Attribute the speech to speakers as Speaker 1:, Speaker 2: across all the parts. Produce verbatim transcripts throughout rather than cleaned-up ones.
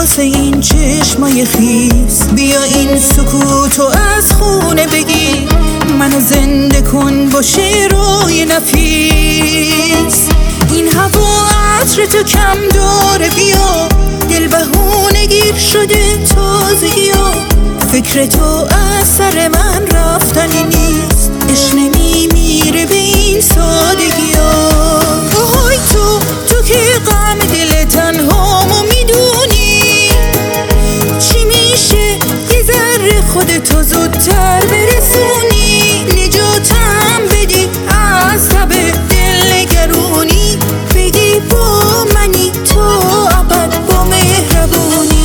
Speaker 1: واسه این چشمای خیس. بیا این سکوتو از خونه بگی، منو زنده کن با شعرهای نفیس. این هوا عطر تو کم داره، بیا دل بهونه گیر شده تازگی ها. فکر تو از سر من رفتنی نیست، عشق نمیمیره به این سادگی ها. آهای تو تو که غم دل تنهامو میدونی، چی میشه یه ذره خودتو زودتر برسونی. نجاتم بدی از تب دل نگرونی، بگی با منی تو ابد با مهربونی.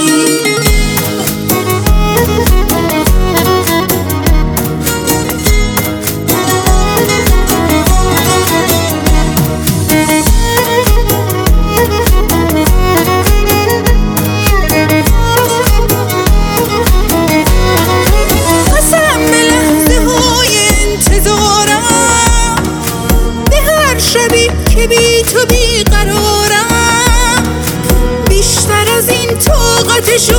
Speaker 1: شبی که بی تو بیقرارم، بیشتر از این طاقتشو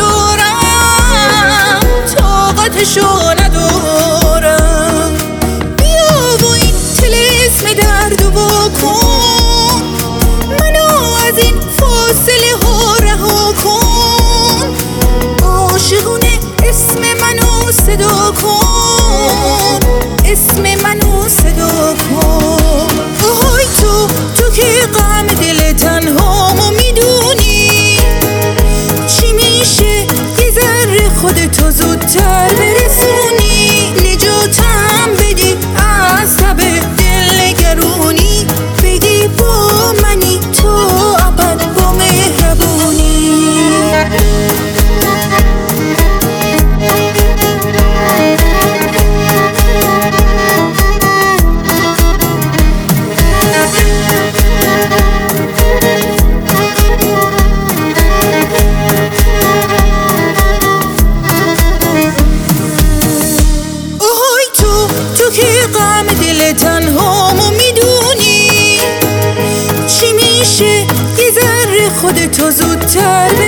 Speaker 1: ندارم، طاقتشو ندارم. بیا و این طلسم درد و واکن، منو از این فاصله ها رها کن. عاشقونه اسم منو صدا کن، اسم منو صدا کن. آهای تو تو که غم دل تنهامو میدونی، چی میشه یه ذره خودتو زودتر برسونی. نجاتم بدی از تب دل نگرونی، بگی با منی تو ابد با مهربونی. تو که غم دل تنهامو میدونی، چی میشه یه ذره خودتو زودتر